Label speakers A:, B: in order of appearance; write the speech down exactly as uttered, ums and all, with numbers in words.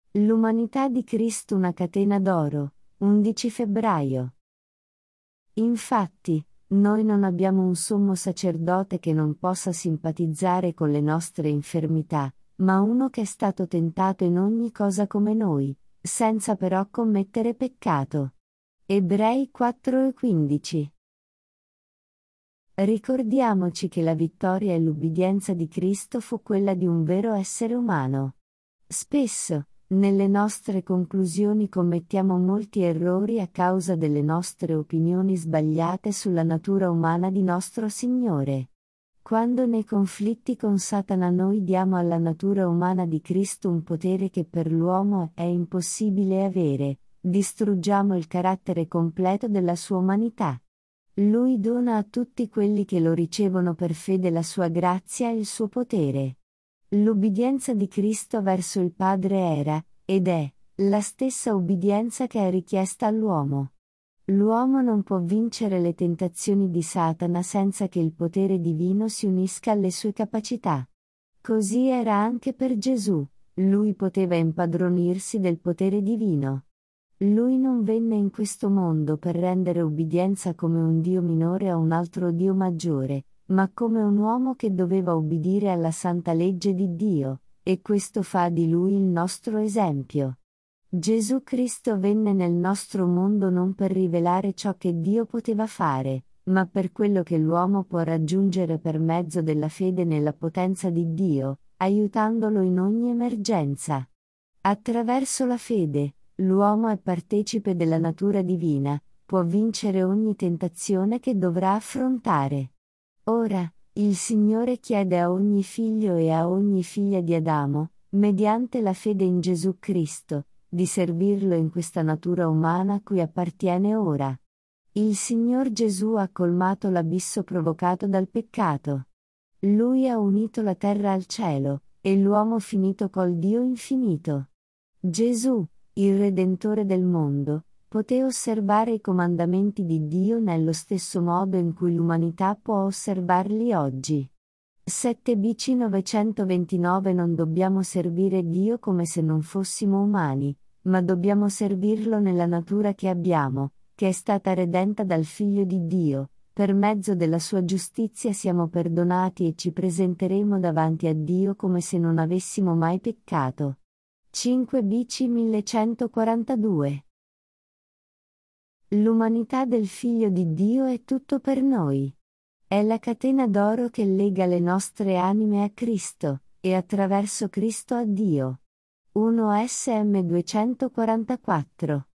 A: L'umanità di Cristo una catena d'oro, undici febbraio. Infatti, noi non abbiamo un sommo sacerdote che non possa simpatizzare con le nostre infermità, ma uno che è stato tentato in ogni cosa come noi, senza però commettere peccato. Ebrei quattro e quindici. Ricordiamoci che la vittoria e l'ubbidienza di Cristo fu quella di un vero essere umano. Spesso, nelle nostre conclusioni commettiamo molti errori a causa delle nostre opinioni sbagliate sulla natura umana di nostro Signore. Quando nei conflitti con Satana noi diamo alla natura umana di Cristo un potere che per l'uomo è impossibile avere, distruggiamo il carattere completo della sua umanità. Lui dona a tutti quelli che lo ricevono per fede la sua grazia e il suo potere. L'ubbidienza di Cristo verso il Padre era, ed è, la stessa ubbidienza che è richiesta all'uomo. L'uomo non può vincere le tentazioni di Satana senza che il potere divino si unisca alle sue capacità. Così era anche per Gesù, lui poteva impadronirsi del potere divino. Lui non venne in questo mondo per rendere ubbidienza come un Dio minore a un altro Dio maggiore, ma come un uomo che doveva ubbidire alla santa legge di Dio, e questo fa di lui il nostro esempio. Gesù Cristo venne nel nostro mondo non per rivelare ciò che Dio poteva fare, ma per quello che l'uomo può raggiungere per mezzo della fede nella potenza di Dio, aiutandolo in ogni emergenza. Attraverso la fede, l'uomo è partecipe della natura divina, può vincere ogni tentazione che dovrà affrontare. Ora, il Signore chiede a ogni figlio e a ogni figlia di Adamo, mediante la fede in Gesù Cristo, di servirlo in questa natura umana a cui appartiene ora. Il Signor Gesù ha colmato l'abisso provocato dal peccato. Lui ha unito la terra al cielo, e l'uomo finito col Dio infinito. Gesù, il Redentore del mondo, poté osservare i comandamenti di Dio nello stesso modo in cui l'umanità può osservarli oggi. sette B C novecentoventinove Non dobbiamo servire Dio come se non fossimo umani, ma dobbiamo servirlo nella natura che abbiamo, che è stata redenta dal Figlio di Dio. Per mezzo della sua giustizia siamo perdonati e ci presenteremo davanti a Dio come se non avessimo mai peccato. cinque B C millecentoquarantadue. L'umanità del Figlio di Dio è tutto per noi. È la catena d'oro che lega le nostre anime a Cristo, e attraverso Cristo a Dio. uno S M duecentoquarantaquattro